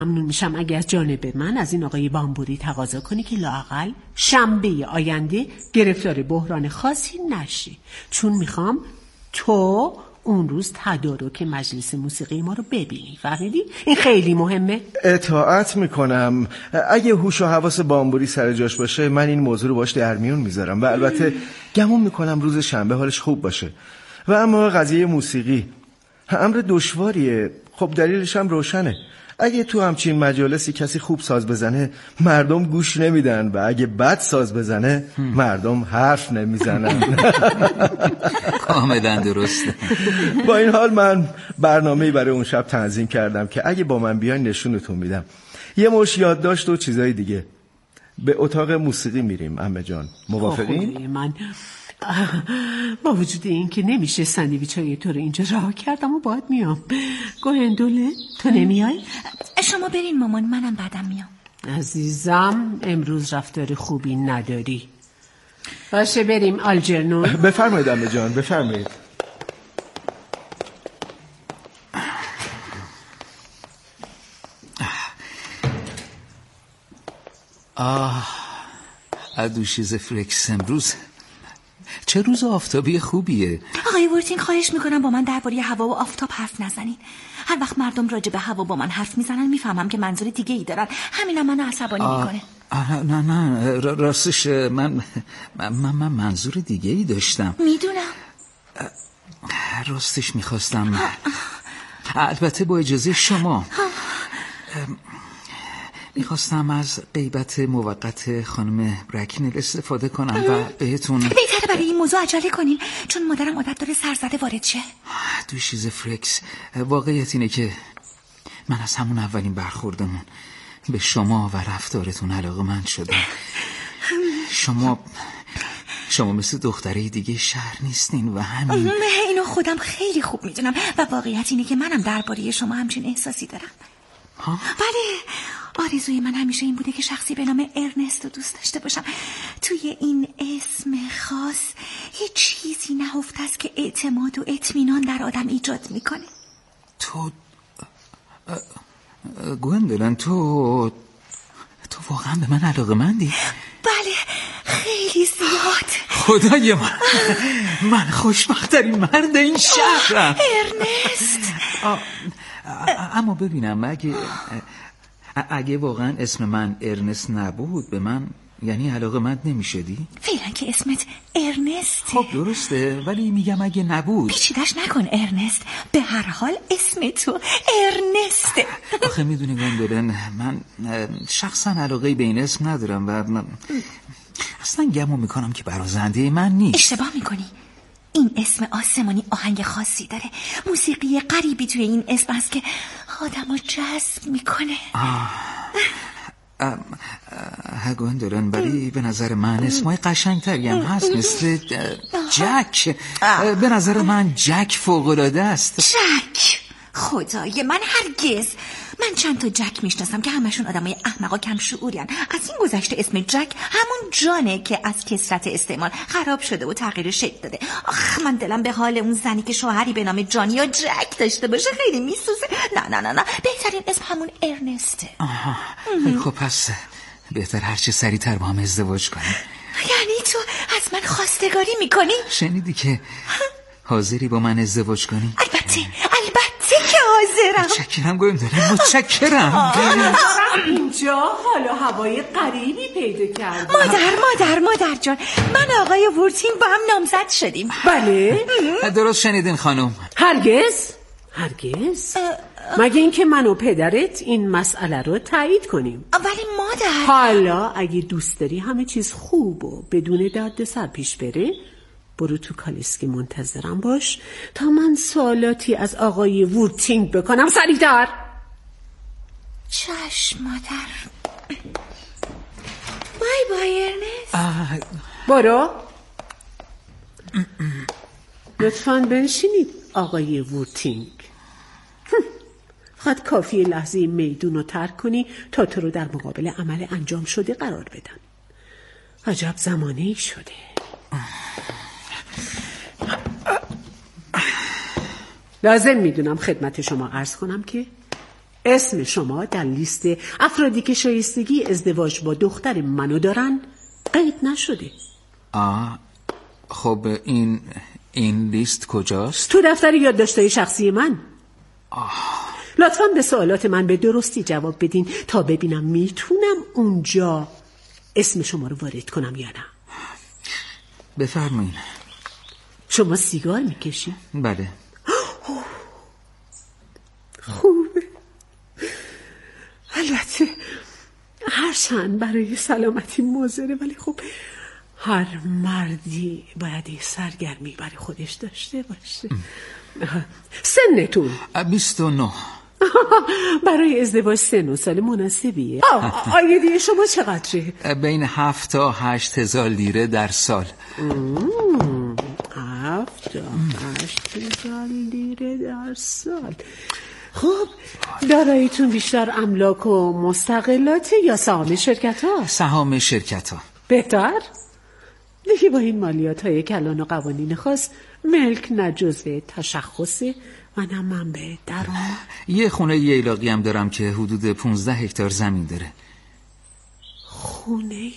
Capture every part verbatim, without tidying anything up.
ممنون میشم اگر جانب من از این آقای بامبوری تقاضا کنی که لااقل شنبه آینده گرفتار بحران خاصی نشی، چون میخوام تو اون روز تدارک مجلس موسیقی ما رو ببینی. فهمیدی؟ این خیلی مهمه. اطاعت میکنم. اگه هوش و حواس بامبوری سر جاش باشه من این موضوع رو باش در میون میذارم و البته گمون میکنم روز شنبه حالش خوب باشه. و اما قضیه موسیقی امر دشواریه. خب دلیلش هم روشنه. اگه تو همچین مجالسی کسی خوب ساز بزنه مردم گوش نمیدن و اگه بد ساز بزنه مردم حرف نمیزنن. کاملا درسته. با این حال من برنامه‌ای برای اون شب تنظیم کردم که اگه با من بیاین نشونتون میدم. یه مش یادداشت و چیزای دیگه. به اتاق موسیقی میریم عمه جان. موافقین؟ من با وجود این که نمیشه ساندویچای تو رو اینجا رها کردم و باید میام. گوهندوله تو نمیای؟ شما برین مامان، منم بعدم میام. عزیزم امروز رفتار خوبی نداری. باشه بریم آلجرنون. بفرمایید عمه جان بفرمایید. آه ادوشیز فرکس امروز چه روز آفتابی خوبیه. آقای وورتینگ خواهش میکنم با من درباره هوا و آفتاب حرف نزنین. هر وقت مردم راجع به هوا با من حرف میزنن میفهمم که منظور دیگه ای دارن. همینم منو عصبانی میکنه. نه نه راستش من من, من منظور دیگه ای داشتم. میدونم. راستش میخواستم البته با اجازه شما میخواستم از غیبت موقت خانم برکنل استفاده کنم و بهتون بهتره برای این موضوع عجله کنین چون مادرم عادت داره سرزده وارد شه. دوشیز فرکس واقعیت اینه که من از همون اولین برخوردمون به شما و رفتارتون علاقه‌مند شدم. شما شما مثل دختره دیگه شهر نیستین و همین. اینو خودم خیلی خوب میدونم و واقعیت اینه که منم درباره شما همچین احساسی دارم. ها؟ بله آرزوی من همیشه این بوده که شخصی به نام ارنست رو دوست داشته باشم. توی این اسم خاص یه چیزی نهفته است که اعتماد و اطمینان در آدم ایجاد میکنه. تو گوندلن تو تو واقعا به من علاقه‌مندی؟ بله خیلی زیاد. خدای من من خوشبخت‌ترین مرد این شهرم. ارنست. اما ببینم اگه اگه واقعا اسم من ارنست نبود به من یعنی علاقه مند نمی شدی؟ فعلا که اسمت ارنسته. خب درسته ولی میگم اگه نبود. پیچیدش نکن ارنست، به هر حال اسم تو ارنسته. آخه میدونی گوندولن من شخصا علاقه به این اسم ندارم و من اصلا گمون میکنم که برازنده من نیست. اشتباه میکنی. این اسم آسمانی آهنگ خاصی داره. موسیقی غریبی توی این اسم هست که آدمو جذب میکنه. گوندولن ولی به نظر من اسمای قشنگتری هم هست مثل جک. به نظر من جک فوق‌العاده است. جک؟ خدای من هرگز. من چند تا جک میشناسم که همشون آدمای احمقا کم شعورین. از این گذشته اسم جک همون جانه که از کثرت استعمال خراب شده و تغییر شکل داده. آخ من دلم به حال اون زنی که شوهری به نام جان یا جک داشته باشه خیلی میسوزه. نه نه نه نه بهترین اسم همون ارنسته. آها خب پس بهتر هرچه سریعتر با هم ازدواج کنیم. یعنی تو از من خواستگاری میکنی؟ شنیدی که حاضری با من ازدواج کنی؟ البته البته که حاضرم. متشکرم گویم دارم متشکرم. اینجا حالا هوای غریبی پیدا کردم. مادر مادر مادر جان من آقای وورتینگ با هم نامزد شدیم. بله درست شنیدین خانم. هرگز هرگز مگه اینکه من و پدرت این مسئله رو تایید کنیم. ولی مادر حالا اگه دوست داری همه چیز خوب و بدون درد سر پیش بره برو تو کالسکه منتظرم باش تا من سوالاتی از آقای وورتینگ بکنم. سریعتر. چشم مادر. بای بای ارنست. برو. لطفاً بنشینید آقای وورتینگ. خواهد کافی لحظه میدون رو ترک کنی تا تو رو در مقابل عمل انجام شده قرار بدن. عجب زمانه‌ای شده. لازم میدونم خدمت شما عرض کنم که اسم شما در لیست افرادی که شایستگی ازدواج با دختر منو دارن قید نشده. آه خب این این لیست کجاست؟ تو دفتر یادداشت‌های شخصی من. آه. لطفاً به سوالات من به درستی جواب بدین تا ببینم میتونم اونجا اسم شما رو وارد کنم یا نه. بفرمایین. شما سیگار میکشید؟ بله. خوبه. البته هرچند برای سلامتی مضره، ولی خب هر مردی باید یه سرگرمی برای خودش داشته باشه. سنتون؟ بیست و نه. برای ازدواج سن و سال مناسبیه. آیدی شما چقدره؟ بین هفت تا هشت هزار لیره در سال. هفت تا هشت هزار لیره در سال. خب داراییتون بیشتر املاک و مستقلاته یا سهام شرکت ها؟ سهام شرکت ها. بهتر؟ دیگه با این مالیات های کلان و قوانین خاص ملک نه جزء تشخصه و نه منبع درآمد. یه خونه ییلاقی هم دارم که حدود پونزده هکتار زمین داره. خونه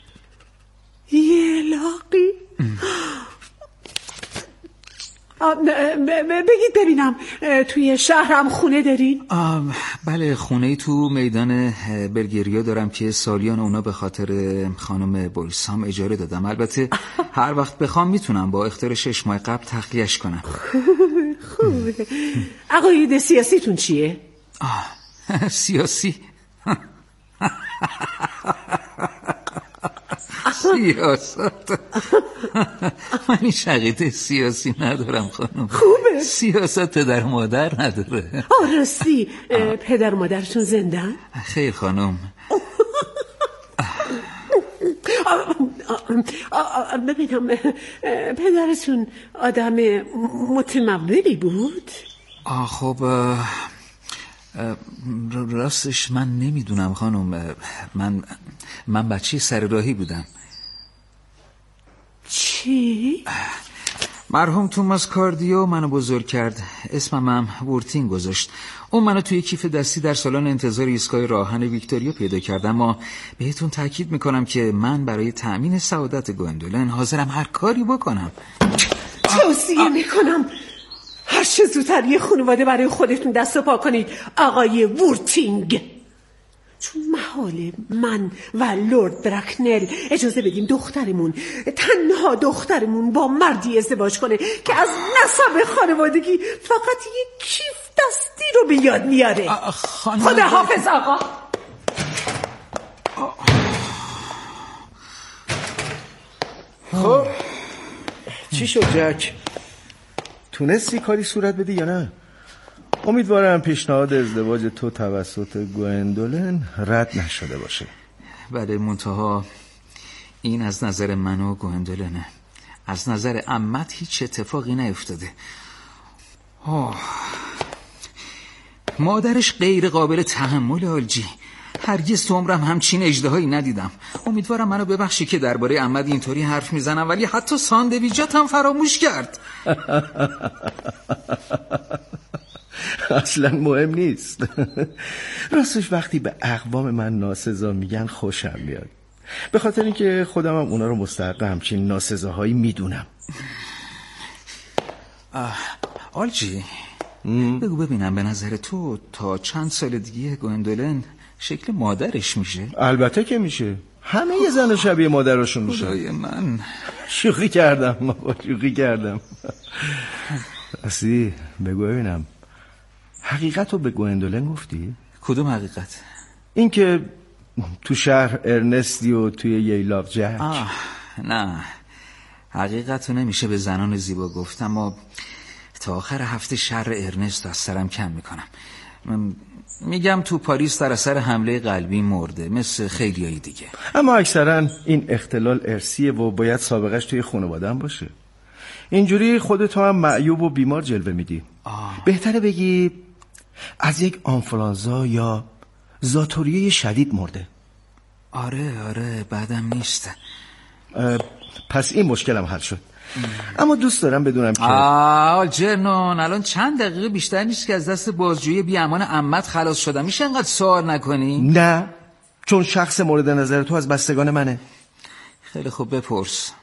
ییلاقی؟ بگید ببینم توی شهرم خونه دارین؟ بله خونه تو میدان بلگریا دارم که سالیان اونا به خاطر خانم بوریسام اجاره دادم. البته هر وقت بخوام میتونم با اخطار شش ماه قبل تخلیه‌اش کنم. خوبه خوبه. عقاید سیاسیتون چیه؟ آه سیاسی سیاست من این عقیده سیاسی ندارم خانم. خوبه. سیاست پدر مادر نداره. آه راستی پدر مادرتون زندن؟ خیر خانم. ببینم پدرتون آدم متمولی بود؟ آه خب راستش من نمیدونم خانم. من من بچه سر راهی بودم. چی؟ مرحوم توماس کاردیو منو بزرگ کرد. اسمم هم وورتین گذاشت. اون منو توی کیف دستی در سالن انتظار ایستگاه راهن ویکتوریا پیدا کرد. اما بهتون تاکید میکنم که من برای تأمین سعادت گوندولن حاضرم هر کاری بکنم. توصیه میکنم هر چه زودتر یه خانواده برای خودتون دست و پا کنید آقای وورتینگ، چون محاله من و لورد برکنل اجازه بدیم دخترمون، تنها دخترمون، با مردی ازدواج کنه که از نسب خانوادگی فقط یک کیف دستی رو به یاد میاره. خدا حافظ آقا. خب چی شد جک؟ تونستی کاری صورت بدی یا نه؟ امیدوارم پیشنهاد ازدواج تو توسط گوندولن رد نشده باشه. بله منتها این از نظر من و گوندولنه. از نظر عمت هیچ اتفاقی نیفتاده. آه. مادرش غیر قابل تحمل آلجی. هرگز تو عمرم همچین اژدهایی ندیدم. امیدوارم منو ببخشی که درباره عمت اینطوری حرف میزنم، ولی حتی ساندویجاتم فراموش کرد. اصلا مهم نیست. راستش وقتی به اقوام من ناسزا میگن خوشم میاد، به خاطر اینکه خودم هم اونا رو مستحق همچین ناسزاهایی میدونم. آلجی بگو ببینم به نظر تو تا چند سال دیگه گوندولن شکل مادرش میشه؟ البته که میشه. همه یه زن شبیه مادرشون میشه. خدای من شوخی کردم بابا، شوخی کردم. اصلی بگو ببینم حقیقت رو به گوندولن گفتی؟ کدوم حقیقت؟ این که تو شهر ارنستی و توی ییلاق جک. آه نه، حقیقت رو نمیشه به زنان زیبا گفت، اما تا آخر هفته شهر ارنست از سرم کم میکنم. من میگم تو پاریس در اثر حمله قلبی مرده مثل خیلیای دیگه. اما اکثرا این اختلال ارثیه و باید سابقش توی خانواده‌ام باشه. اینجوری خودت هم معیوب و بیمار جلوه میدی. آه. بهتره بگی از یک آنفولانزا یا زاتوریه شدید مرده. آره آره بعدم نیست. پس این مشکلم حل شد. اما دوست دارم بدونم که آه جرنون، الان چند دقیقه بیشتر نیست که از دست بازجویی بی امان عمت خلاص شدم. میشه انقدر سوال نکنی؟ نه، چون شخص مورد نظر تو از بستگان منه. خیلی خوب، بپرس.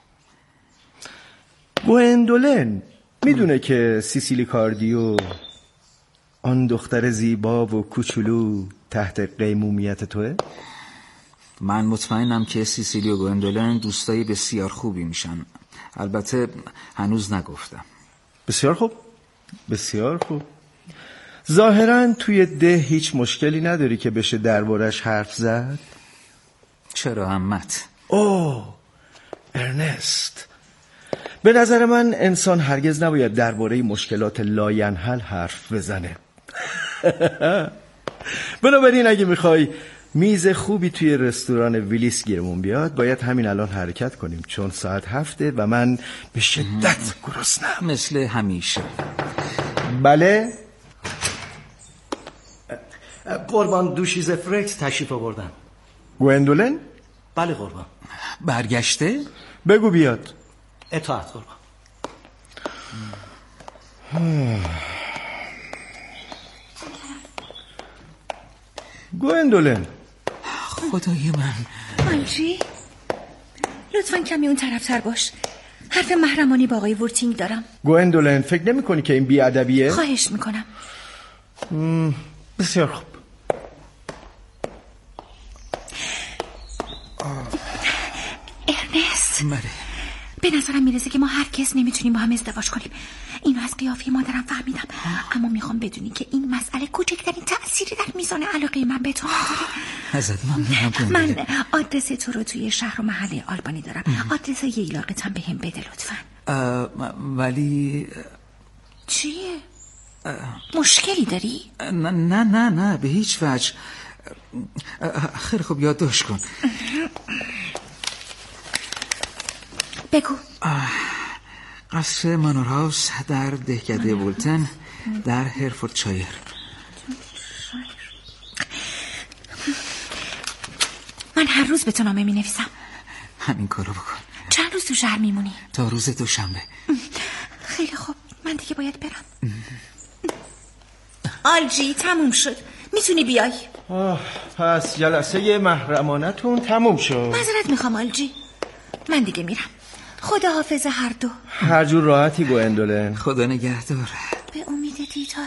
گوندولن میدونه که سیسیلی کاردیو، آن دختر زیبا و کوچولو، تحت قیمومیت توه؟ من مطمئنم که سیسیلی و گوندولن دوستای بسیار خوبی میشن. البته هنوز نگفتم. بسیار خوب، بسیار خوب. ظاهراً توی ده هیچ مشکلی نداری که بشه دربارش حرف زد؟ چرا عمت؟ اوه ارنست، به نظر من انسان هرگز نباید درباره مشکلات لاینحل حرف بزنه. بنابراین اگه میخوای میز خوبی توی رستوران ویلیس گیرمون بیاد، باید همین الان حرکت کنیم، چون ساعت هفته و من به شدت گرسنم. مثل همیشه. بله؟ قربان، دوشیزه فرکس تشریف آوردن. گوندولن؟ بله قربان. برگشته؟ بگو بیاد. اطاعت قربان. گوندولن، خدای من. آلژی، لطفاً کمی اون طرفتر باش. حرف محرمانی با آقای وورتینگ دارم. گوندولن، فکر نمی کنی که این بی‌ادبیه؟ خواهش میکنم. بسیار خوب. ارنست، بله. به نظرم میرسه که ما هر کس نمیتونیم با هم ازدواج کنیم. اینو از قیافه مادرم فهمیدم. اما میخوام بدونی که این مسئله کوچکترین تأثیری در میزان علاقه من به تو نداره. ازت ممنونم من گوندولن. آدرس تو رو توی شهر و محله آلبانی دارم. آدرس ییلاقتم به هم بده لطفاً. ولی چیه؟ مشکلی داری؟ نه نه نه نه به هیچ وجه. خیلی خوب، یادداشت کن. بگو. قصر مانور هاوس در دهکده بولتن در هرفوردشایر. من هر روز به تو نامه می نویسم. همین کارو بکن. چند روز تو شهر میمونی؟ تا روز دوشنبه. خیلی خوب، من دیگه باید برم. آلژی، تموم شد، میتونی بیای. آه، پس جلسه محرمانتون تموم شد. معذرت میخوام آلژی، من دیگه میرم. خدا حافظ هر دو. هر جور راحتی گوندولن. خدا نگهدار. به امید دیدار.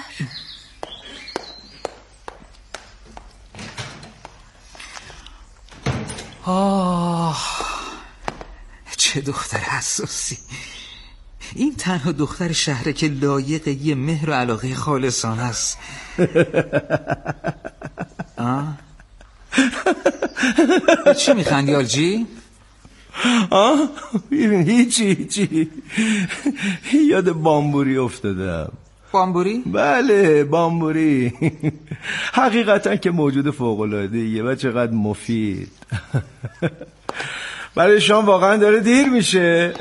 آه، چه دختر حساسی. این تنها دختر شهره که لایق یه مهر و علاقه خالصانه است. آه؟ چی میخندی آلژی؟ آه هیچی هیچی یاد بامبوری افتادم. بامبوری؟ بله بامبوری. حقیقتا که موجود فوق‌العاده‌ایه و چقدر مفید. برای شام واقعا داره دیر میشه.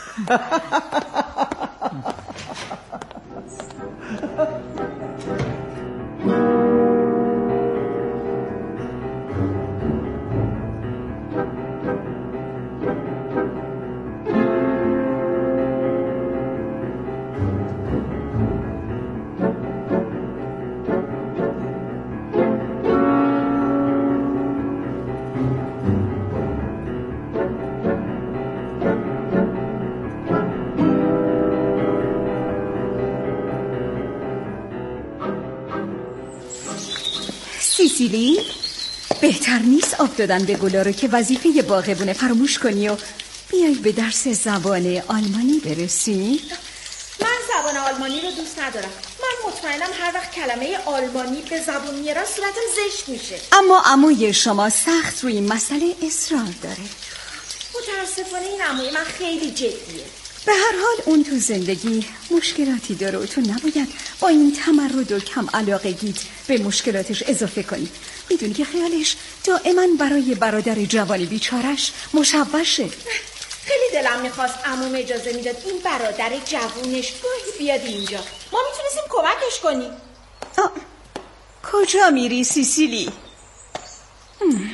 سیسیلی، بهتر نیست آب دادن به گلا رو که وظیفه باغبونه فراموش کنی و بیای به درس زبان آلمانی برسی؟ من زبان آلمانی رو دوست ندارم. من مطمئنم هر وقت کلمه آلمانی به زبون میارن صورتم زشت میشه. اما عموی شما سخت روی این مسئله اصرار داره. متاسفانه این عموی من خیلی جدیه. به هر حال اون تو زندگی مشکلاتی داره و تو نباید با این تمرد و کم علاقگیت به مشکلاتش اضافه کنی. میدونی که خیالش دائما برای برادر جوان بیچارش مشوشه. خیلی دلم میخواست عموم اجازه میداد این برادر جوونش گاهی بیاد اینجا. ما میتونستیم کمکش کنیم. آه. کجا میری سیسیلی؟ هم.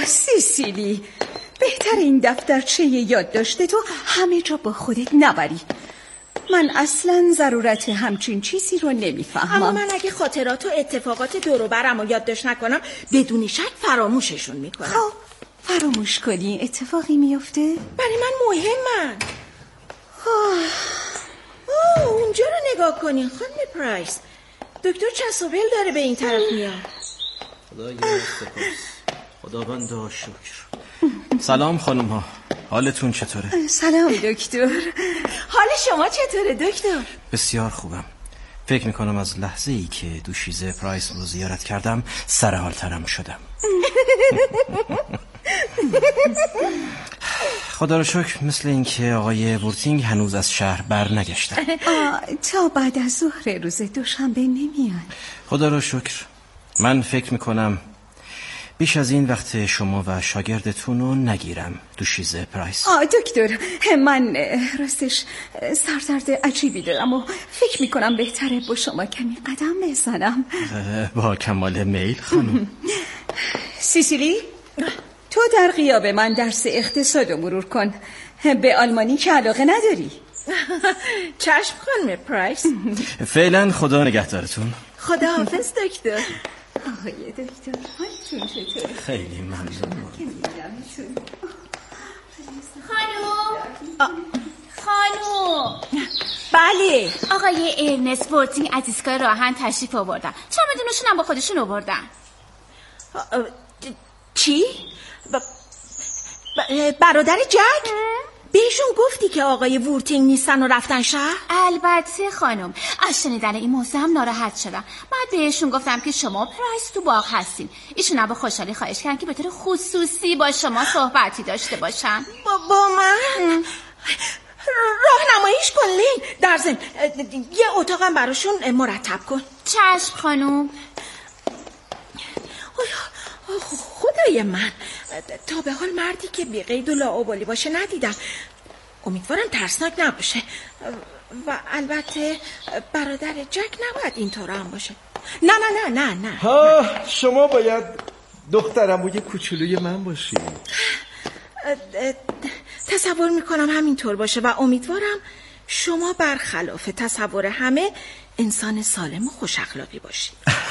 سیسیلی، بهتر این دفترچه یادداشت تو همه جا با خودت نبری. من اصلا ضرورت همچین چیزی رو نمیفهمم. اما من اگه خاطرات و اتفاقات دور و برم رو یادداشت نکنم بدون شک فراموششون میکنم. خب فراموش کنی اتفاقی میفته؟ برای من مهمن. اوه اونجا رو نگاه کنین خانم پرایس، دکتر چسوبل داره به این طرف میاد. خدایا سپاس، خداوند شکر. سلام خانم ها، حالتون چطوره؟ سلام دکتر. حال شما چطوره دکتر؟ بسیار خوبم. فکر میکنم از لحظه ای که دوشیزه پرایس رو زیارت کردم سرحال ترم شدم. خدا رو شکر مثل اینکه آقای وورتینگ هنوز از شهر بر نگشتن. تا بعد از ظهر روز دوشنبه نمیان. خدا رو شکر. من فکر میکنم بیش از این وقت شما و شاگردتون رو نگیرم دوشیزه پرایس. آه دکتر، من راستش سردرد عجیبی دارم و فکر میکنم بهتره با شما کمی قدم بزنم. با کمال میل خانم. سیسیلی، تو در غیاب من درس اقتصاد رو مرور کن. به آلمانی که علاقه نداری؟ چشم خانم پرایس. فعلا خدا نگهدارتون. خدا حافظ دکتر. آقای دکتر حالتون چطوره؟ خیلی ممنون. خانوم خانوم بله آقای ارنست وورتینگ از ایستگاه راهن تشریف آوردن. چمدونشون هم با خودشون آوردن. چی؟ ب... ب... برادر جک؟ بهشون گفتی که آقای وورتینگ نیستن و رفتن شهر؟ البته خانم، از شنیدن این موضوع هم ناراحت شدم. بعد بهشون گفتم که شما پرایس تو باغ هستین. ایشون هم با خوشحالی خواهش کردن که به طور خصوصی با شما صحبتی داشته باشم. با, با من؟ راهنماییش کن لین. در ضمن یه اتاقم براشون مرتب کن. چشم خانم. خدای من، تا به حال مردی که بی قید و لاابالی باشه ندیدم. امیدوارم ترسناک نباشه. و البته برادر جک نباید اینطور هم باشه. نه نه نه نه نه ها، شما باید دخترعموی کوچولوی من باشی. تصور میکنم همینطور باشه و امیدوارم شما برخلاف تصور همه انسان سالم و خوش اخلاقی باشی.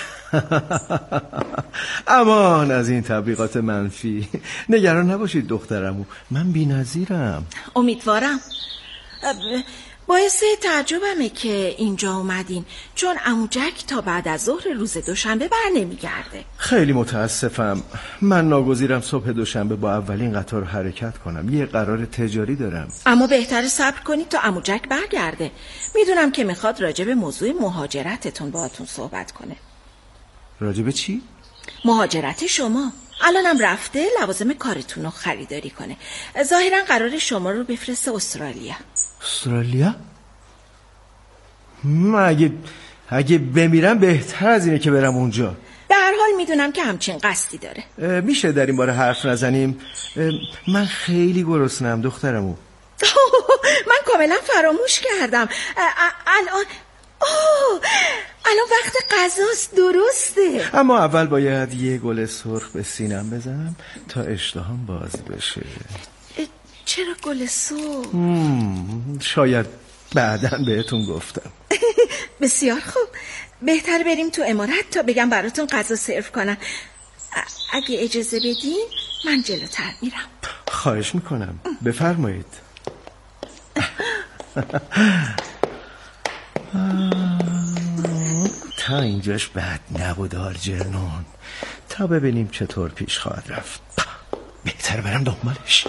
امان از این تبلیغات منفی. نگران نباشید دخترمو، من بی‌نظیرم. امیدوارم. باعث تعجبمه که اینجا اومدین، چون عمو جک تا بعد از ظهر روز دوشنبه بر نمیگرده. خیلی متاسفم. من ناگزیرم صبح دوشنبه با اولین قطار حرکت کنم. یه قرار تجاری دارم. اما بهتره صبر کنید تا عمو جک برگرده. میدونم که میخواد راجع به موضوع مهاجرتتون باهاتون صحبت کنه. راجع به چی؟ مهاجرت شما. الانم رفته لوازم کارتون رو خریداری کنه. ظاهرا قرار شما رو بفرسته استرالیا. استرالیا؟ من اگه اگه بمیرم بهتر از اینه که برم اونجا. به هر حال میدونم که همچین قصدی داره. میشه در این باره حرف نزنیم؟ من خیلی گرسنه‌ام دخترمو. من کاملا فراموش کردم. الان اوه الان وقت غذاست. درسته. اما اول باید یه گل سرخ به سینم بزنم تا اشتهام باز بشه. چرا گل سرخ؟ شاید بعداً بهتون گفتم. بسیار خوب. بهتر بریم تو عمارت تا بگم براتون غذا سرو کنن. اگه اجازه بدین من جلوتر میرم. خواهش میکنم، بفرمایید. تا اینجاش بد نبود آلجرنون. تا ببینیم چطور پیش خواهد رفت. بهتر برم دنبالش.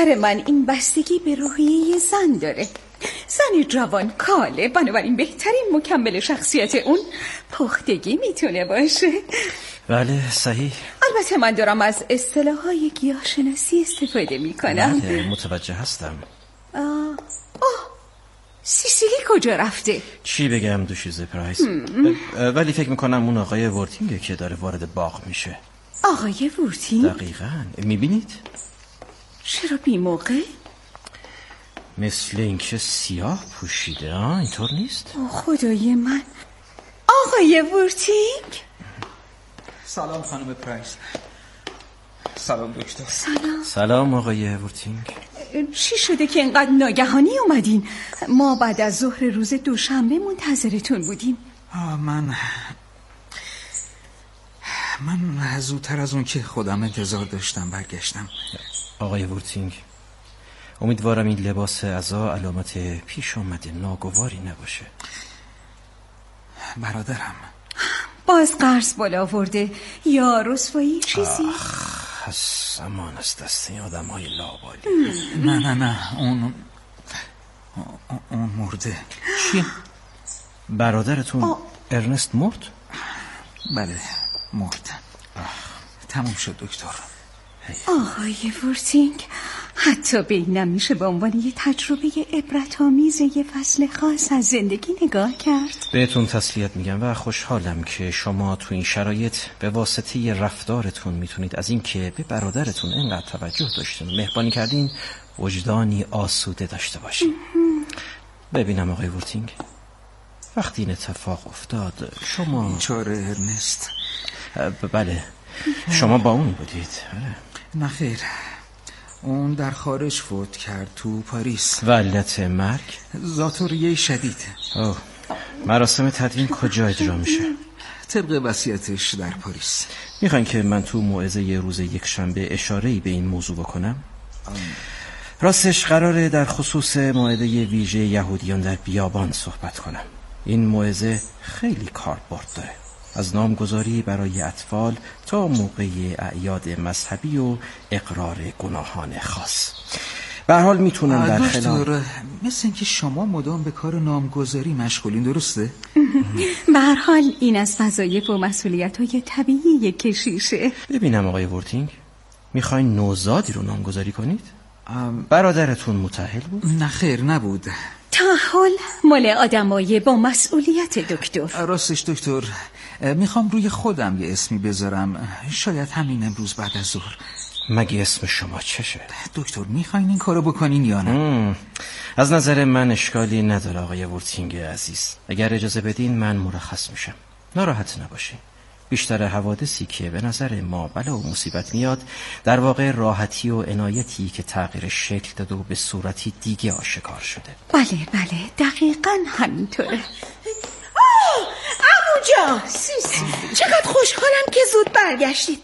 نظر من این بستگی به روحیه زن داره. زن جوان کاله، بنابراین بهترین مکمل شخصیت اون پختگی میتونه باشه. بله صحیح. البته من دارم از اصطلاحهای گیاهشناسی استفاده میکنم. بله متوجه هستم. آه آه سیسیلی کجا رفته؟ چی بگم دوشیزه پرایس؟ ولی فکر میکنم اون آقای وورتینگه که داره وارد باغ میشه. آقای وورتینگ؟ دقیقاً. میبینید؟ چرا بی موقع؟ مثل اینکه سیاه پوشیده. آه اینطور نیست؟ خدای من. آقای وورتینگ؟ سلام خانم پرایس. سلام دکتر. سلام. سلام آقای وورتینگ. چی شده که اینقدر ناگهانی اومدین؟ ما بعد از ظهر روز دوشنبه منتظرتون بودیم. آه من من زودتر از اون که خودم انتظار داشتم برگشتم. آقای وورتینگ، امیدوارم این لباس عزا علامت پیش آمده ناگواری نباشه. برادرم باز قرض بالا آورده یا رسوایی چیزی؟ پس امان از دست این آدم های لابالی. نه نه نه اون اون مرده. چی؟ برادرتون آه. ارنست مرد؟ بله مرد. تموم شد دکتر. آقای وورتینگ، حتی به این نمیشه به عنوان یه تجربه عبرت آمیز یه فصل خاص از زندگی نگاه کرد؟ بهتون تسلیت میگم و خوشحالم که شما تو این شرایط به واسطه رفتارتون میتونید از این که به برادرتون اینقدر توجه داشتین مهربانی کردین وجدانی آسوده داشته باشین. ببینم آقای وورتینگ، وقتی این اتفاق افتاد شما چاره ارنست؟ بله شما با اون بودید؟ بله. نه خیر، اون در خارج فوت کرد تو پاریس. و علت مرگ؟ ذاتوریه شدید. اوه. مراسم تدوین کجا اجرا میشه؟ طبق وصیتش در پاریس. میخواین که من تو موعظه یه روز یک شنبه اشاره‌ای به این موضوع بکنم؟ راستش قراره در خصوص موعظه ویژه یهودیان در بیابان صحبت کنم. این موعظه خیلی کاربرد داره، از نامگذاری برای اطفال تا موقع اعیاد مذهبی و اقرار گناهان خاص. به هر حال میتونم در خلال مثل اینکه شما مدام به کار نامگذاری مشغولین، درسته؟ به هر حال این از وظایف و مسئولیت‌های طبیعی کشیشه. ببینم آقای وورتینگ، میخواین نوزادی رو نامگذاری کنید؟ برادرتون متأهل بود؟ نه خیر نبود. تأهل مال آدمای با مسئولیت دکتر. راستش دکتر، میخوام روی خودم یه اسمی بذارم، شاید همین امروز بعد از ظهر. مگه اسم شما چشه؟ دکتر میخواین این کارو بکنین یا نه؟ از نظر من اشکالی نداره آقای وورتینگ عزیز. اگر اجازه بدین من مرخص میشم. ناراحت نباشین. بیشتر حوادثی که به نظر ما بلا و مصیبت میاد در واقع راحتی و عنایتی که تغییر شکل داده و به صورتی دیگه آشکار شده. بله بله دقیقاً همینطوره. آه عمو جان، سیسی چقدر خوشحالم که زود برگشتید.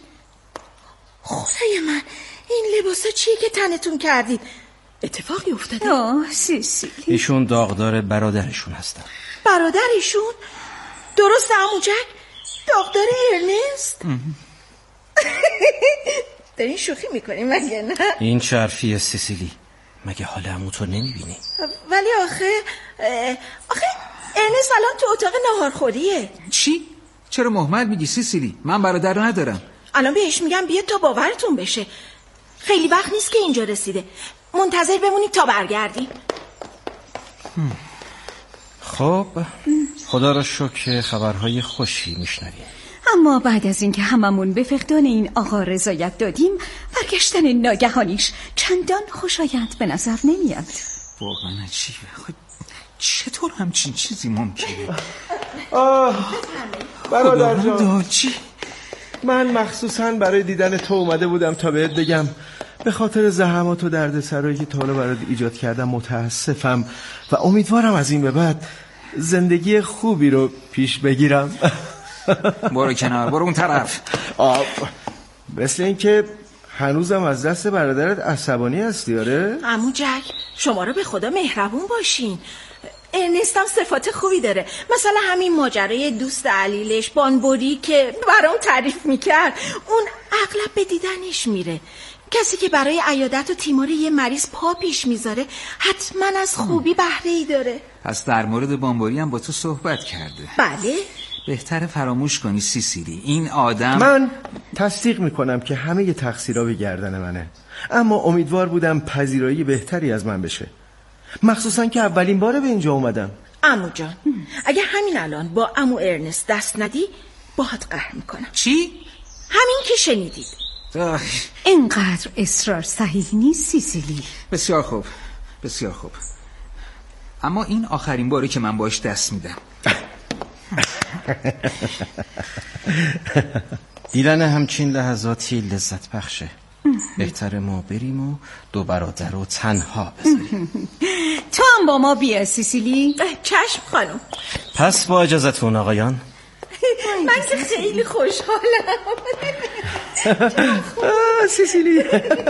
خدای من، این لباسا چیه که تنتون کردید؟ اتفاقی افتاده؟ آه سیسی، ایشون داغدار برادرشون هستن. برادرشون؟ درست عمو جک؟ داغدار ارنست؟ دارین شوخی میکنیم مگه نه؟ این چه حرفیه سیسیلی؟ مگه حال عمو تو نمیبینی؟ ولی آخه آخه ارنست الان تو اتاق ناهارخوریه. چی؟ چرا مهمل میگی سیسیلی؟ من برادر ندارم. الان بهش میگم بیاد تا باورتون بشه. خیلی وقت نیست که اینجا رسیده. منتظر بمونید تا برگردیم. خب خدا را شکر خبرهای خوشی میشنویم. اما بعد از اینکه هممون به فقدان این آقا رضایت دادیم، برگشتن ناگهانیش چندان خوشایند به نظر نمیاد. واقعا چیه؟ خب چطور همچین چیزی ممکنه؟ آه برادر جان، چی؟ من مخصوصاً برای دیدن تو اومده بودم تا بهت بگم به خاطر زحمات و دردسرایی که تا حالا برات ایجاد کردم متاسفم و امیدوارم از این به بعد زندگی خوبی رو پیش بگیرم. برو کنار، برو اون طرف. آه مثل این که هنوزم از دست برادرت عصبانی هستی. آره عمو جک، شما رو به خدا مهربون باشین. ارنست هم صفات خوبی داره، مثلا همین ماجرای دوست علیلش بانبوری که برام تعریف میکرد، اون اغلب به دیدنش میره. کسی که برای عیادت و تیمار یه مریض پا پیش میذاره حتما از خوبی بهره ای داره. پس در مورد بامباری هم با تو صحبت کرده؟ بله. بهتره فراموش کنی سیسیلی. این آدم من تصدیق میکنم که همه ی تقصیرها به گردن منه، اما امیدوار بودم پذیرایی بهتری از من بشه، مخصوصا که اولین باره به اینجا اومدم. عمو جان، اگه همین الان با عمو ارنست دست ندی باهات قهر میکنم. چی؟ همین که شنیدید. اینقدر اصرار صحیح نیست سیسیلی. بسیار خوب، بسیار خوب، اما این آخرین باری که من باش دست میدم. دیدن همچین لحظاتی لذت بخشه. بهتره ما بریم و دو برادر رو تنها بذاریم. تو هم با ما بیا سیسیلی. چشم خانم. پس با اجازتون آقایان. من که خیلی خوشحالم. سیسیلی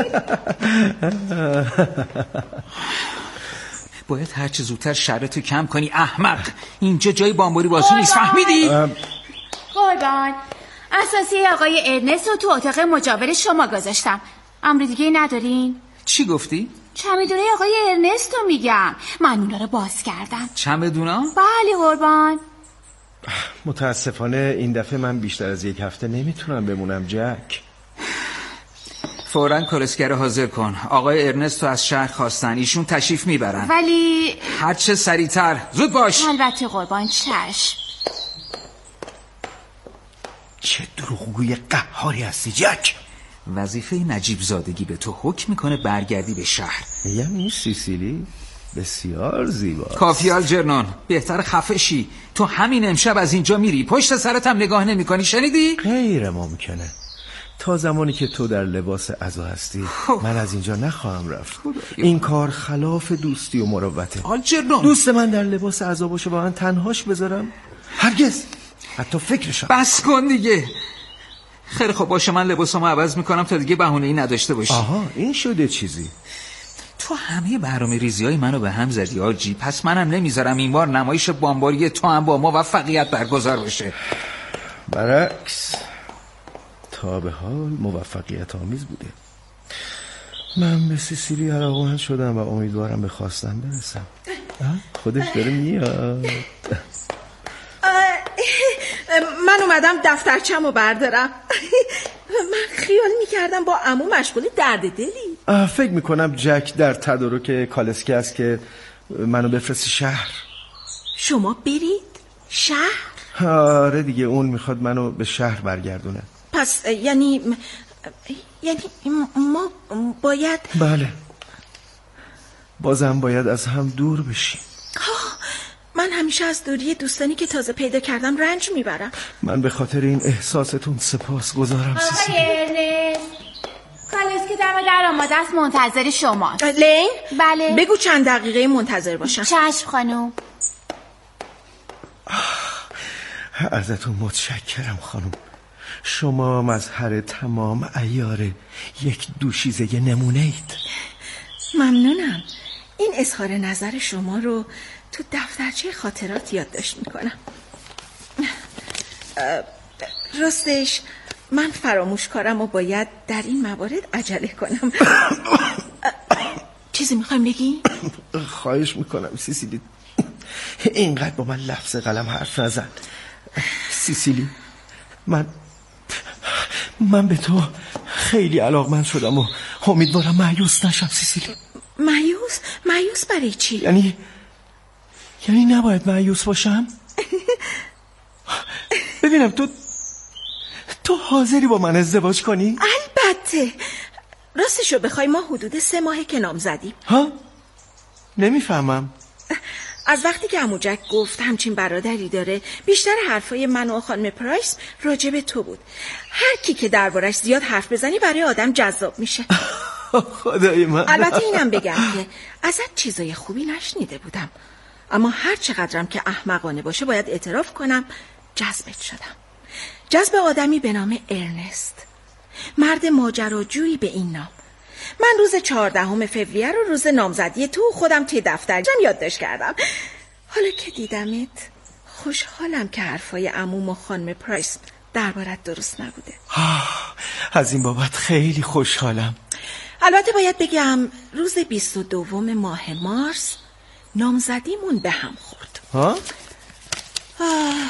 باید هرچه زودتر شرطو کم کنی احمق. اینجا جای بامباری بازی نیست، فهمیدی؟ قربان، اساسی آقای ارنست رو تو اتاق مجاور شما گذاشتم. امر دیگه ندارین؟ چی گفتی؟ چمدونه آقای ارنست رو میگم، من اونا رو باز کردم. چمدونا؟ بله قربان. متاسفانه این دفعه من بیشتر از یک هفته نمیتونم بمونم جک. فوراً کالسکه رو حاضر کن. آقای ارنست رو از شهر خواستن، ایشون تشریف میبرن. ولی هرچه سریعتر، زود باش. البته قربان، چشم. چه دروغگوی قهاری هستی جک. وظیفه نجیب زادگی به تو حکم میکنه برگردی به شهر. میگم این سیسیلی بسیار زیباست. کافی آلجرنون، بهتر خفه شی. تو همین امشب از اینجا میری، پشت سرت هم نگاه نمی کنی، شنیدی؟ غیر ممکنه. تا زمانی که تو در لباس عزا هستی من از اینجا نخواهم رفت. این کار خلاف دوستی و مروته. آلجرنون، دوست من در لباس عزا باشه و من تنهاش بذارم؟ هرگز، حتی فکرشم. بس کن دیگه. خیلی خب باشه، من لباسامو عوض میکنم تا دیگه بهونه‌ای نداشته باشی. آها، این شده چیزی. تو همه برنامه ریزی های منو به هم زدی آجی. پس منم نمیذارم این بار نمایش بامباری تو هم با موفقیت برگزار بشه. برعکس، تا به حال موفقیت آمیز بوده. من به سیسیلی علاقه‌مند شدم و امیدوارم به خواستم برسم. خودش داره میاد. من اومدم دفترچه‌مو بردارم. من خیال میکردم با عمو مشغول درد دلی. فکر میکنم جک در تدارک کالسکه است که منو بفرستی شهر. شما برید شهر؟ آره دیگه، اون میخواد منو به شهر برگردونه. پس یعنی یعنی ما باید. بله، بازم باید از هم دور بشیم. من همیشه از دوری دوستانی که تازه پیدا کردم رنج میبرم. من به خاطر این احساستون سپاس گذارم سیسیلی. آقای ارنست، کالسکه دم در آماده است، منتظر شماست. لین؟ بله. بگو چند دقیقه منتظر باشم. چشم خانم. ازتون متشکرم خانم. شما مظهر تمام عیار یک دوشیزه نمونه اید. ممنونم. این اظهار نظر شما رو تو دفترچه خاطرات یادداشت میکنم. راستش من فراموش کارم و باید در این موارد عجله کنم. چیزی میخوایم بگی؟ خواهش میکنم سیسیلی، اینقدر با من لفظ قلم حرف نزن. سیسیلی، من من به تو خیلی علاقمند شدم و امیدوارم مایوس نشم. سیسیلی، مایوس؟ مایوس برای چی؟ یعنی یعنی نباید مایوس باشم؟ ببینم تو تو حاضری با من ازدواج کنی؟ البته. راستشو بخوای ما حدود سه ماهه که نام زدیم. ها؟ نمیفهمم. از وقتی که عمو جک گفت همچین برادری داره، بیشتر حرفای من و خانم پرایس راجع به تو بود. هر کی که دربارش زیاد حرف بزنی برای آدم جذاب میشه. خدای من. البته اینم بگم که ازت چیزای خوبی نشنیده بودم، اما هر چقدرم که احمقانه باشه باید اعتراف کنم جذبت شدم. جذب آدمی به نام ارنست، مرد ماجراجویی به این نام. من روز چهاردهم فوریه رو روز نامزدی تو خودم توی دفترچم یادداشت کردم. حالا که دیدمت خوشحالم که حرفای عموم و خانم پرایس دربارت درست نبوده. از این بابت خیلی خوشحالم. البته باید بگم روز بیست و دوم ماه مارس نامزدیمون به هم خورد. ها؟ آه